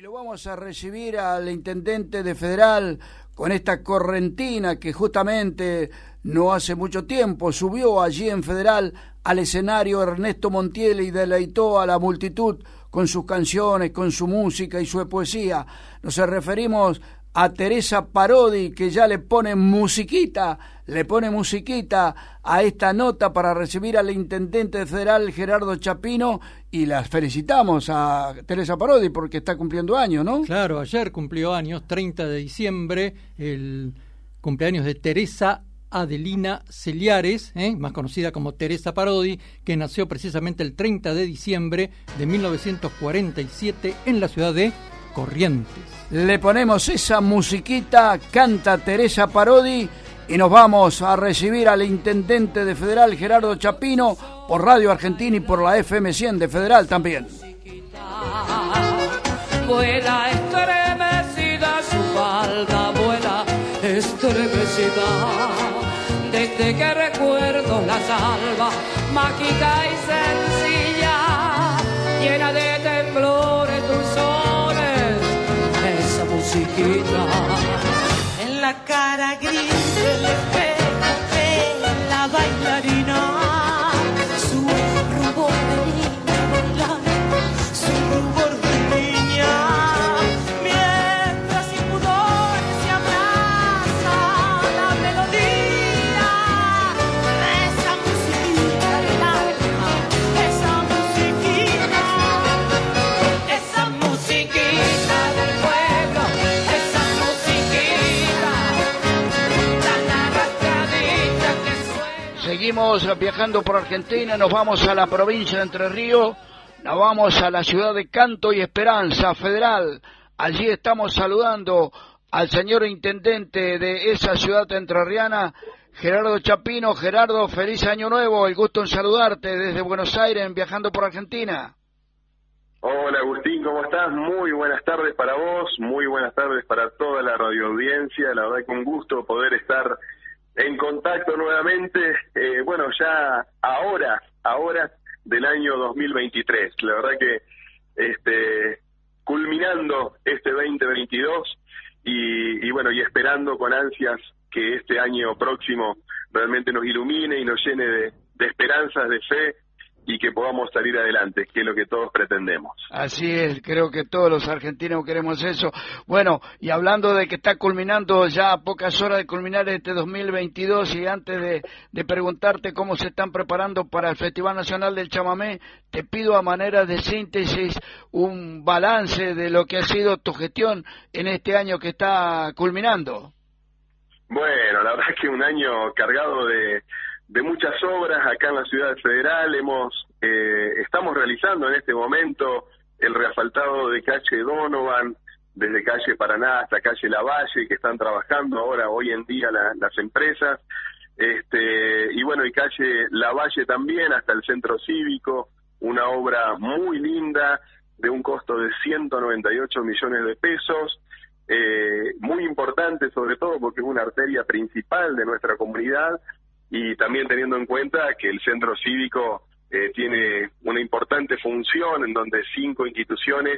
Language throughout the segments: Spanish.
Lo vamos a recibir al intendente de Federal con esta correntina que justamente no hace mucho tiempo subió allí en Federal al escenario Ernesto Montiel y deleitó a la multitud con sus canciones, con su música y su poesía. Nos referimos a Teresa Parodi, que ya le pone musiquita a esta nota para recibir al intendente federal Gerardo Chapino, y las felicitamos a Teresa Parodi porque está cumpliendo años, ¿no? Claro, ayer cumplió años, 30 de diciembre, el cumpleaños de Teresa Adelina Celiares, más conocida como Teresa Parodi, que nació precisamente el 30 de diciembre de 1947 en la ciudad de Corrientes. Le ponemos esa musiquita, canta Teresa Parodi y nos vamos a recibir al intendente de Federal Gerardo Chapino por Radio Argentina y por la FM 100 de Federal también. Vuela estremecida su falda, vuela estremecida, desde que recuerdo la salva, mágica y sencilla, llena de temblores, dulzones, esa musiquita. En la cara gris del espejo de la bailarina, su rubor de niña bailando, su rubor de niña, mientras sin pudor se abraza la melodía de esa musiquita del alma, esa musiquita del pueblo, esa musiquita tan arrastradita que suena. Seguimos viajando por Argentina, nos vamos a la provincia de Entre Ríos, nos vamos a la ciudad de Canto y Esperanza, Federal. Allí estamos saludando al señor intendente de esa ciudad entrerriana, Gerardo Chapino. Gerardo, feliz año nuevo, el gusto en saludarte desde Buenos Aires, viajando por Argentina. Hola Agustín, ¿cómo estás? Muy buenas tardes para vos, muy buenas tardes para toda la radioaudiencia. La verdad que un gusto poder estar en contacto nuevamente, bueno, ya ahora del año 2023. La verdad que culminando este 2022 y bueno, y esperando con ansias que este año próximo realmente nos ilumine y nos llene de esperanzas, de fe, y que podamos salir adelante, que es lo que todos pretendemos. Así es, creo que todos los argentinos queremos eso. Bueno, y hablando de que está culminando ya a pocas horas de culminar este 2022, y antes de preguntarte cómo se están preparando para el Festival Nacional del Chamamé, te pido a manera de síntesis un balance de lo que ha sido tu gestión en este año que está culminando. Bueno, la verdad es que un año cargado de muchas obras acá en la ciudad federal. Estamos realizando en este momento el reasfaltado de calle Donovan, desde calle Paraná hasta calle Lavalle, que están trabajando ahora, hoy en día, las empresas, y bueno, y calle Lavalle también hasta el centro cívico, una obra muy linda de un costo de 198 millones de pesos, muy importante sobre todo porque es una arteria principal de nuestra comunidad, y también teniendo en cuenta que el centro cívico tiene una importante función en donde 5 instituciones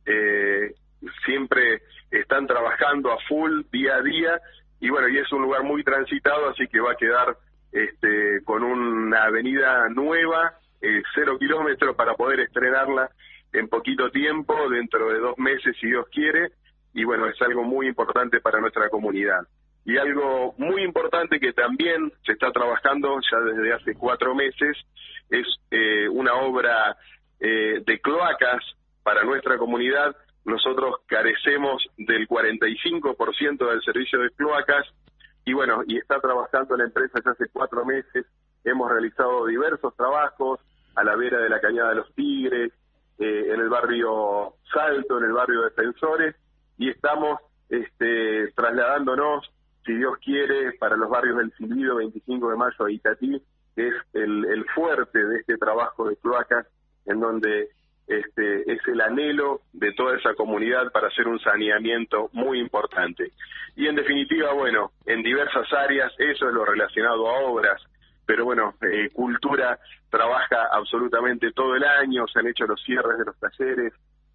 siempre están trabajando a full día a día, y bueno, y es un lugar muy transitado, así que va a quedar con una avenida nueva, 0 kilómetros, para poder estrenarla en poquito tiempo, dentro de 2 meses si Dios quiere, y bueno, es algo muy importante para nuestra comunidad. Y algo muy importante que también se está trabajando ya desde hace 4 meses es una obra de cloacas para nuestra comunidad. Nosotros carecemos del 45% del servicio de cloacas, y bueno, y está trabajando la empresa ya hace 4 meses. Hemos realizado diversos trabajos a la vera de la Cañada de los Tigres, en el barrio Salto, en el barrio Defensores, y estamos trasladándonos, si Dios quiere, para los barrios del Silbido, 25 de Mayo e Itatí, que es el fuerte de este trabajo de cloacas, en donde es el anhelo de toda esa comunidad para hacer un saneamiento muy importante. Y en definitiva, bueno, en diversas áreas, eso es lo relacionado a obras, pero bueno, Cultura trabaja absolutamente todo el año, se han hecho los cierres de los talleres,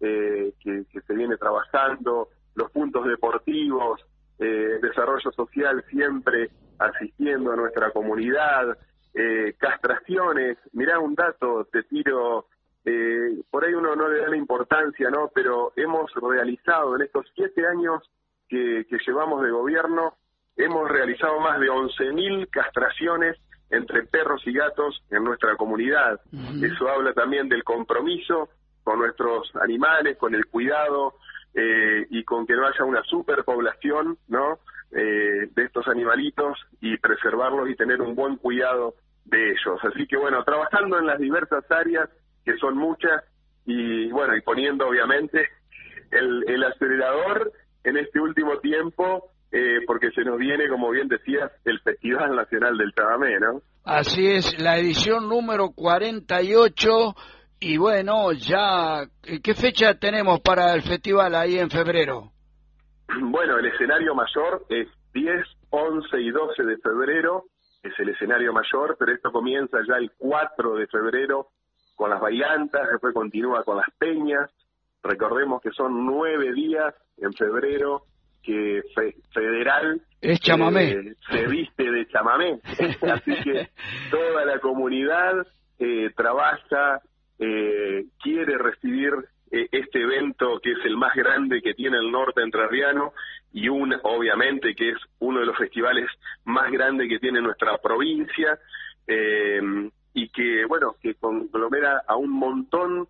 que se viene trabajando, los puntos deportivos, desarrollo social siempre asistiendo a nuestra comunidad, castraciones. Mirá un dato, te tiro, por ahí uno no le da la importancia, ¿no? Pero hemos realizado en estos 7 años que llevamos de gobierno, hemos realizado más de 11.000 castraciones entre perros y gatos en nuestra comunidad. Eso habla también del compromiso con nuestros animales, con el cuidado y con que no haya una superpoblación, ¿no? De estos animalitos y preservarlos y tener un buen cuidado de ellos. Así que bueno, trabajando en las diversas áreas, que son muchas, y bueno, y poniendo obviamente el acelerador en este último tiempo, porque se nos viene, como bien decías, el Festival Nacional del Chamamé, ¿no? Así es, la edición número 48, y bueno, ya, ¿qué fecha tenemos para el festival ahí en febrero? Bueno, el escenario mayor es 10, 11 y 12 de febrero, es el escenario mayor, pero esto comienza ya el 4 de febrero con las bailantas, después continúa con las peñas. Recordemos que son 9 días en febrero que Federal es chamamé. Se viste de chamamé. Así que toda la comunidad trabaja, quiere recibir este evento que es el más grande que tiene el norte entrerriano y obviamente que es uno de los festivales más grandes que tiene nuestra provincia, y que bueno, que conglomera a un montón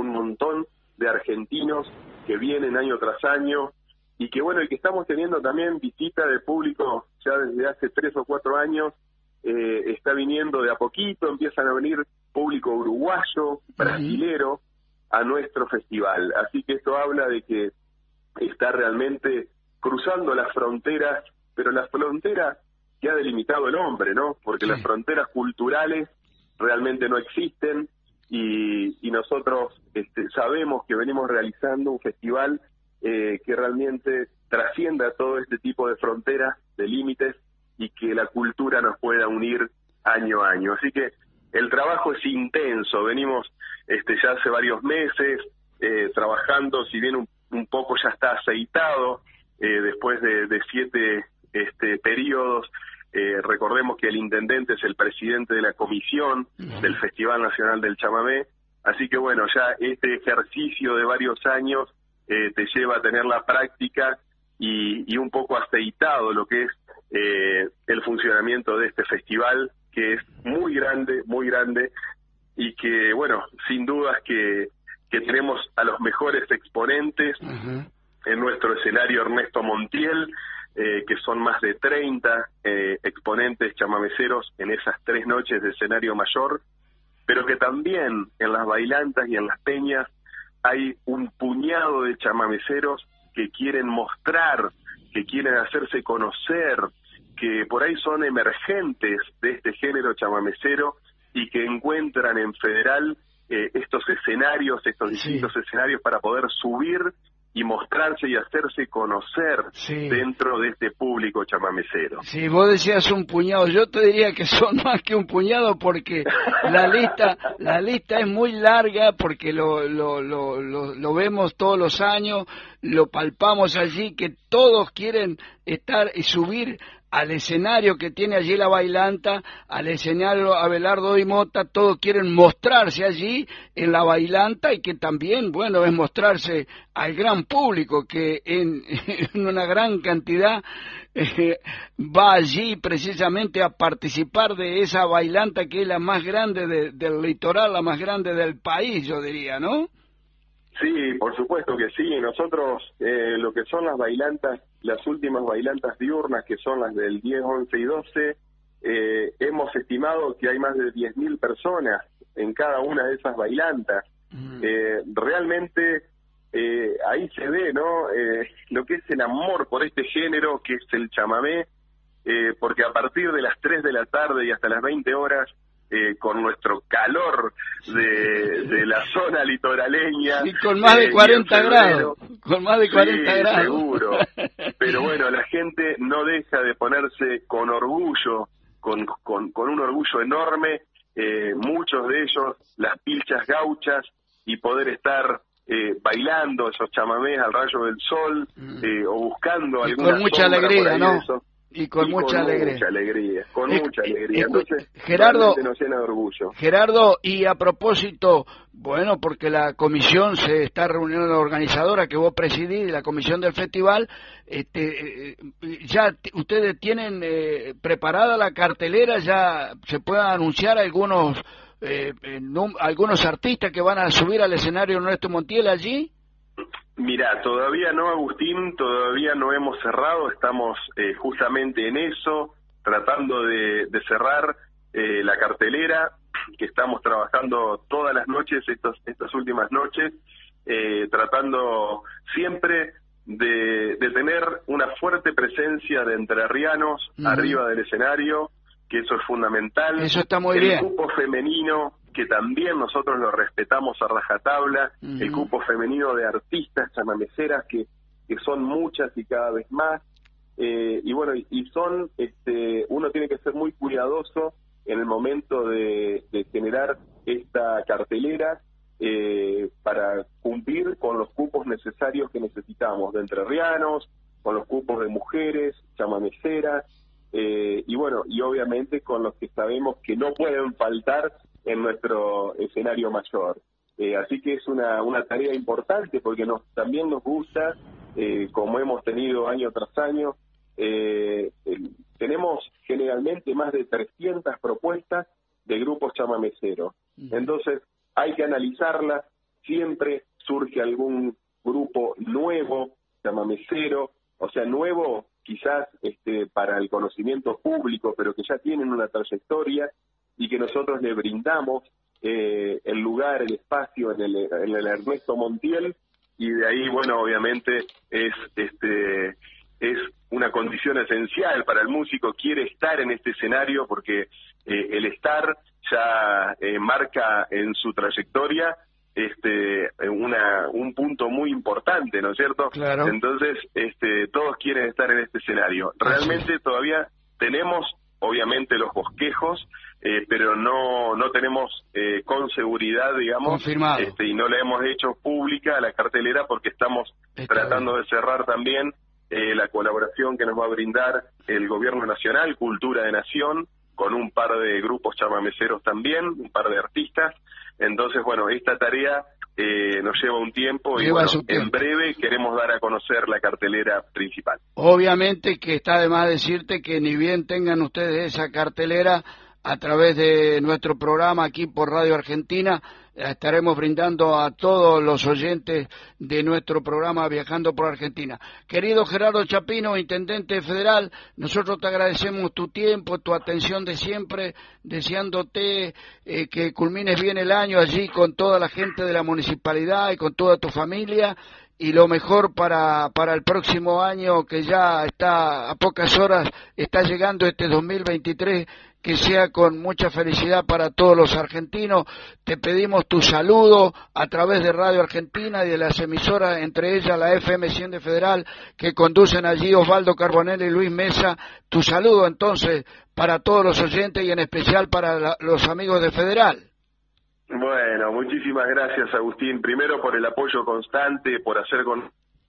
de argentinos que vienen año tras año, y que bueno, y que estamos teniendo también visita de público ya desde hace 3 o 4 años. Está viniendo de a poquito, empiezan a venir público uruguayo, brasilero a nuestro festival, así que esto habla de que está realmente cruzando las fronteras, pero las fronteras que ha delimitado el hombre, ¿no? Porque las fronteras culturales realmente no existen, y nosotros sabemos que venimos realizando un festival que realmente trascienda todo este tipo de fronteras, de límites, y que la cultura nos pueda unir año a año. Así que el trabajo es intenso, venimos ya hace varios meses trabajando, si bien un poco ya está aceitado, después de 7 periodos. Recordemos que el intendente es el presidente de la comisión del Festival Nacional del Chamamé, así que bueno, ya este ejercicio de varios años te lleva a tener la práctica y un poco aceitado lo que es el funcionamiento de este festival, que es muy grande, y que bueno, sin dudas que tenemos a los mejores exponentes en nuestro escenario Ernesto Montiel, que son más de 30 exponentes chamameceros en esas 3 noches de escenario mayor, pero que también en las bailantas y en las peñas hay un puñado de chamameceros que quieren mostrar, que quieren hacerse conocer, que por ahí son emergentes de este género chamamecero y que encuentran en Federal estos escenarios, estos distintos escenarios para poder subir y mostrarse y hacerse conocer dentro de este público chamamecero. Sí, vos decías un puñado, yo te diría que son más que un puñado, porque la lista es muy larga, porque lo vemos todos los años, lo palpamos allí, que todos quieren estar y subir al escenario que tiene allí la bailanta, al escenario Abelardo y Mota, todos quieren mostrarse allí en la bailanta, y que también, bueno, es mostrarse al gran público que en una gran cantidad va allí precisamente a participar de esa bailanta que es la más grande del litoral, la más grande del país, yo diría, ¿no? Sí, por supuesto que sí. Nosotros, lo que son las bailantas, las últimas bailantas diurnas, que son las del 10, 11 y 12, hemos estimado que hay más de 10.000 personas en cada una de esas bailantas. Realmente ahí se ve, ¿no? Lo que es el amor por este género, que es el chamamé, porque a partir de las 3 de la tarde y hasta las 20 horas, con nuestro calor de la zona litoraleña. Y con más de 40 grados. Con más de 40 grados. Seguro. Pero bueno, la gente no deja de ponerse con orgullo, con un orgullo enorme, muchos de ellos las pilchas gauchas, y poder estar bailando esos chamamés al rayo del sol, o buscando alguna con mucha alegría, ¿no? Y con mucha alegría. Con mucha alegría. Entonces, Gerardo, nos llena de orgullo. Gerardo, y a propósito, bueno, porque la comisión se está reuniendo, la organizadora que vos presidís, la comisión del festival, ya ustedes tienen preparada la cartelera, ya se pueden anunciar algunos artistas que van a subir al escenario Ernesto Montiel allí. Mira, todavía no, Agustín, todavía no hemos cerrado, estamos justamente en eso, tratando de cerrar la cartelera, que estamos trabajando todas las noches, estas últimas noches, tratando siempre de tener una fuerte presencia de entrerrianos arriba del escenario, que eso es fundamental. Eso está muy bien. El cupo femenino, que también nosotros lo respetamos a rajatabla, el cupo femenino de artistas chamameceras, que son muchas y cada vez más, y bueno, y son, uno tiene que ser muy cuidadoso en el momento de generar esta cartelera, para cumplir con los cupos necesarios que necesitamos, de entrerrianos, con los cupos de mujeres, chamameceras, y bueno, y obviamente con los que sabemos que no pueden faltar en nuestro escenario mayor. Así que es una tarea importante, porque también nos gusta, como hemos tenido año tras año, tenemos generalmente más de 300 propuestas de grupos chamameceros. Entonces hay que analizarlas, siempre surge algún grupo nuevo chamamecero, o sea, nuevo quizás para el conocimiento público, pero que ya tienen una trayectoria y que nosotros le brindamos el lugar, el espacio en el Ernesto Montiel, y de ahí, bueno, obviamente es una condición esencial para el músico, quiere estar en este escenario, porque el estar ya marca en su trayectoria un punto muy importante, ¿no es cierto? Claro. Entonces, todos quieren estar en este escenario. Realmente todavía tenemos, obviamente, los bosquejos, pero no tenemos con seguridad, digamos, confirmado, y no la hemos hecho pública a la cartelera, porque estamos tratando de cerrar también la colaboración que nos va a brindar el Gobierno Nacional, Cultura de Nación, con un par de grupos chamameceros también, un par de artistas. Entonces, bueno, esta tarea nos lleva un tiempo, y bueno, en breve queremos dar a conocer la cartelera principal. Obviamente que está de más decirte que ni bien tengan ustedes esa cartelera, a través de nuestro programa aquí por Radio Argentina, estaremos brindando a todos los oyentes de nuestro programa Viajando por Argentina. Querido Gerardo Chapino, Intendente Federal, nosotros te agradecemos tu tiempo, tu atención de siempre, deseándote que culmines bien el año allí con toda la gente de la municipalidad y con toda tu familia, y lo mejor para el próximo año, que ya está a pocas horas, está llegando este 2023, que sea con mucha felicidad para todos los argentinos. Te pedimos tu saludo a través de Radio Argentina y de las emisoras, entre ellas la FM 100 de Federal, que conducen allí Osvaldo Carbonell y Luis Mesa. Tu saludo entonces para todos los oyentes y en especial para los amigos de Federal. Bueno, muchísimas gracias, Agustín, primero por el apoyo constante, por hacer con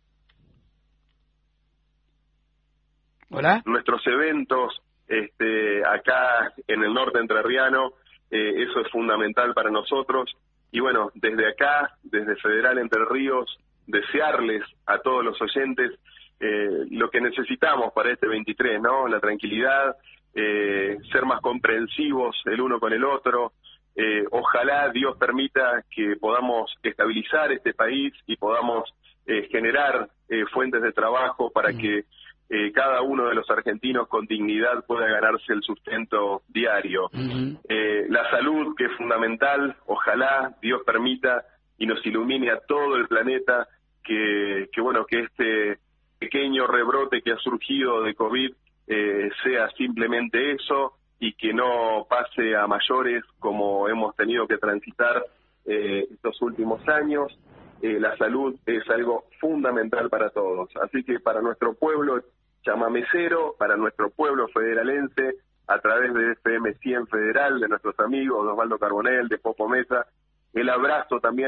nuestros eventos acá en el norte entrerriano, eso es fundamental para nosotros. Y bueno, desde acá, desde Federal Entre Ríos, desearles a todos los oyentes lo que necesitamos para este 23, ¿no? La tranquilidad, ser más comprensivos el uno con el otro. Ojalá Dios permita que podamos estabilizar este país y podamos generar fuentes de trabajo para que cada uno de los argentinos con dignidad pueda ganarse el sustento diario. La salud, que es fundamental, ojalá Dios permita y nos ilumine a todo el planeta, que bueno, que este pequeño rebrote que ha surgido de COVID sea simplemente eso, y que no pase a mayores como hemos tenido que transitar estos últimos años. La salud es algo fundamental para todos, así que para nuestro pueblo chamamecero, para nuestro pueblo federalense, a través de FM 100 Federal, de nuestros amigos de Osvaldo Carbonell, de Popo Mesa, el abrazo también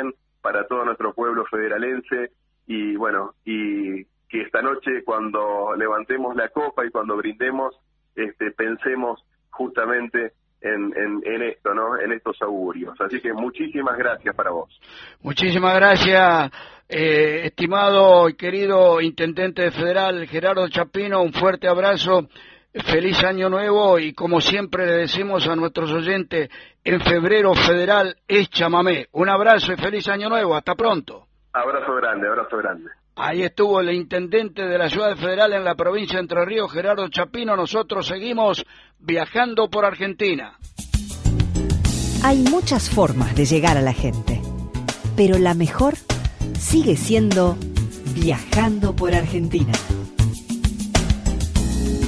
para todo nuestro pueblo federalense, y bueno, y que esta noche cuando levantemos la copa y cuando brindemos, pensemos justamente en esto, ¿no? En estos augurios. Así que muchísimas gracias para vos. Muchísimas gracias, estimado y querido Intendente Federal Gerardo Chapino, un fuerte abrazo, feliz año nuevo, y como siempre le decimos a nuestros oyentes, en febrero federal es chamamé. Un abrazo y feliz año nuevo, hasta pronto. Abrazo grande, abrazo grande. Ahí estuvo el intendente de la ciudad federal en la provincia de Entre Ríos, Gerardo Chapino. Nosotros seguimos viajando por Argentina. Hay muchas formas de llegar a la gente, pero la mejor sigue siendo viajando por Argentina.